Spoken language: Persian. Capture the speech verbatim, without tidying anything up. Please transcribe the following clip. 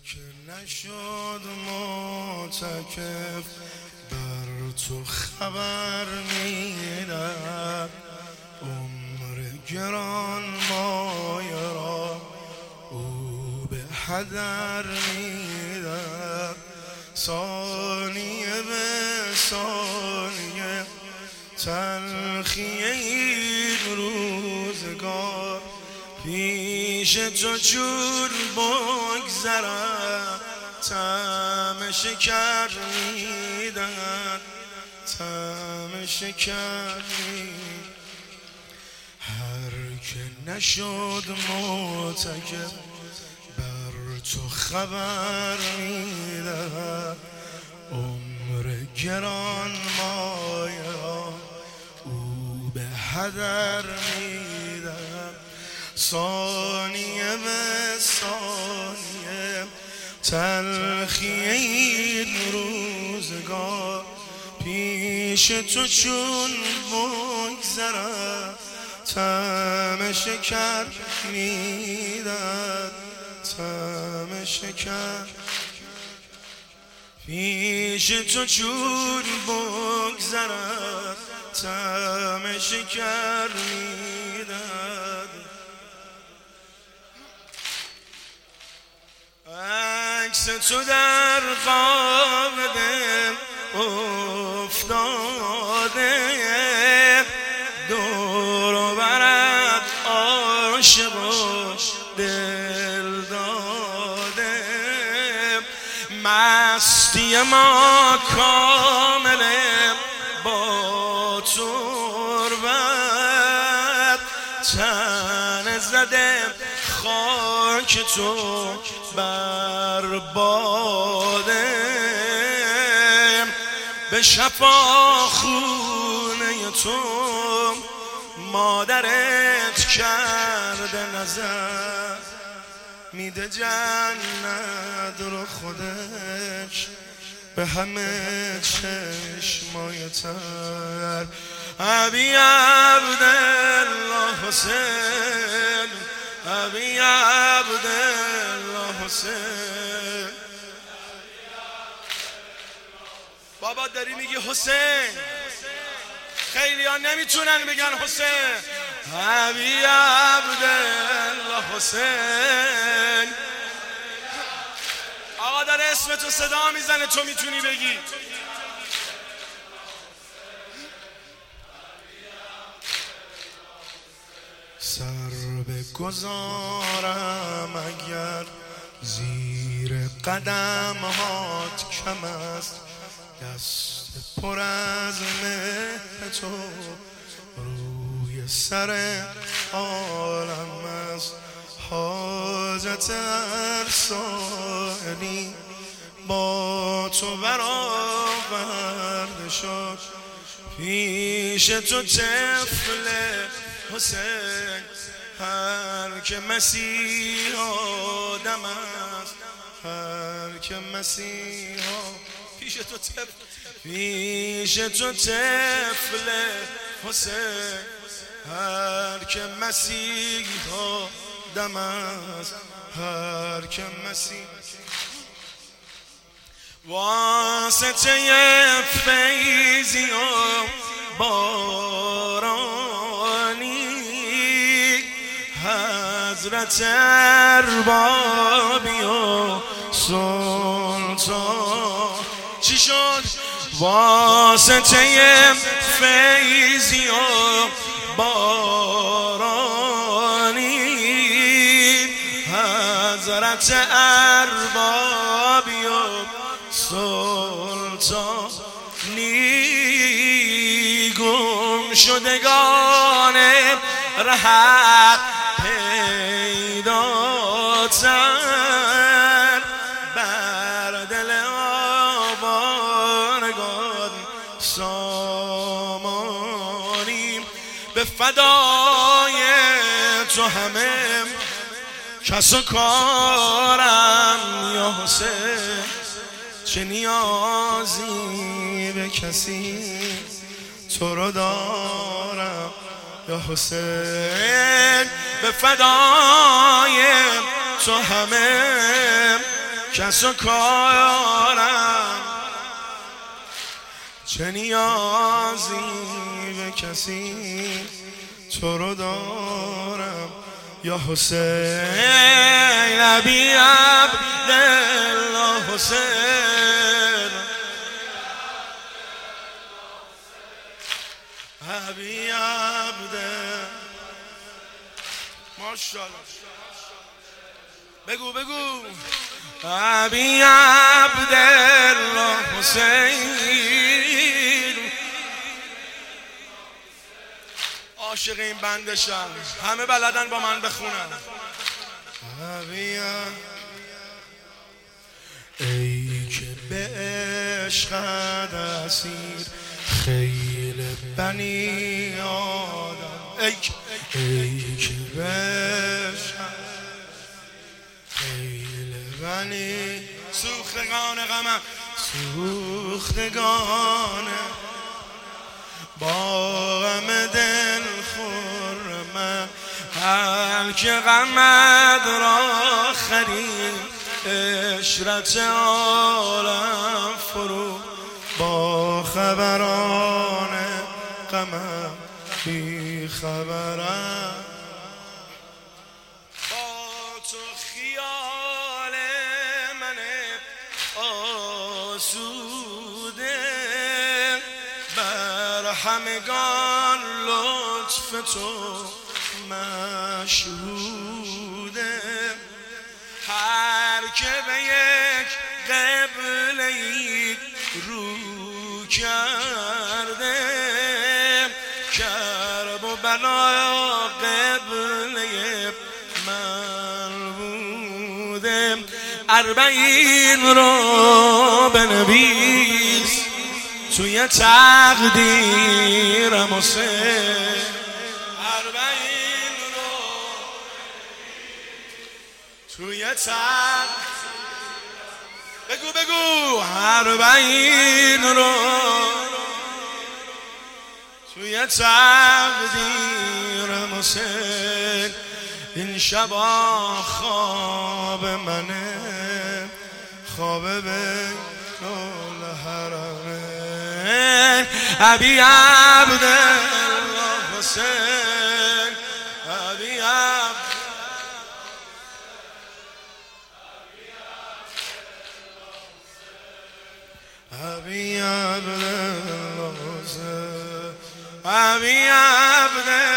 که نشد متکف بر تو خبر میدم، عمر گران مایه را او به هدر میدم. ثانیه به ثانیه تلخی این روزگار پیش تو چون بگذرم طعم شکر میدن، طعم شکر میدن. هر که نشد متکف بر تو خبر میدهد، عمر گران مایه را او به هدر میدهد. ثانیه به ثانیه تلخی این روزگار پیش تو چون بگذرد طعم شکر میدهد، طعم شکر. پیش تو چون بگذرد طعم شکر میدهد. عکس تو در خواب دل افتاده، دور و برت عاشق و دل داده. مستی ما کامله با تربت، تن زده خاک تو بر باده. به شفاخونه تو مادرت کرده نظر، میده جنت رو خودش به همه چشمای تر. ابی عبدالله حسین، ابی عبدالله حسین. بابا داری میگی حسین، خیلی ها نمیتونن بگن حسین. ابی عبدالله حسین. آقا داره اسم تو صدا میزنه، تو میتونی بگی. سر بگذارم اگر زیر قدم هات کم است، دست پر از مهر تو روی سر عالم است. حاجت هر سائلی با تو برآورده شد، پیش تو طفل حسین. هر که مسیح آدم است، هر که مسیح پیش تو طفل، پیش تو طفل حسین. هر که مسیح آدم است، هر که مسیح. واسطه فیضی و بارانی، حضرت اربابی و سلطان. چی شد؟ واسطه فیضی و بارانی، حضرت اربابی و سلطانی. گم شدگان رحق پیداتر، بر دل آوارگان سامانی. به فدای تو همه کس و کارم یا حسین، چه نیازی به کسی تو رو دارم یا حسین. به فدای تو همه کس و کارم، چه نیازی به کسی تو رو دارم یا حسین ابی عبدالله حسین ابی عبدالله. ماشاءالله بگو بگو ابی عبدالله حسین. عاشق این بندشم، همه بلدن با من بخونن. ابی ای که به عشقت اسیر خیل بنی آدم، ای ای که به عشقت خیل بنی سوختگان غمم، سوختگان با غم دل خرمم، هر که غمت را خرید عشرت عالم فرو، با خبران غمم بی خبرم، با تو خیال من آسوده، بر همگان لطف تو مشهوده، هر که به یک قبله رو کرده، کرب و بلا قبله من بوده. اربعین رو بنویس توی تقدیرم حسین، اربعین رو توی تقدیرم، بگو بگو اربعین رو توی تقدیرم حسین. این شبا خواب منه، خواب بین الحرمین، ابی عبدالله حسین، ابی عبدالله ابی عبدالله حسین، ابی عبدالله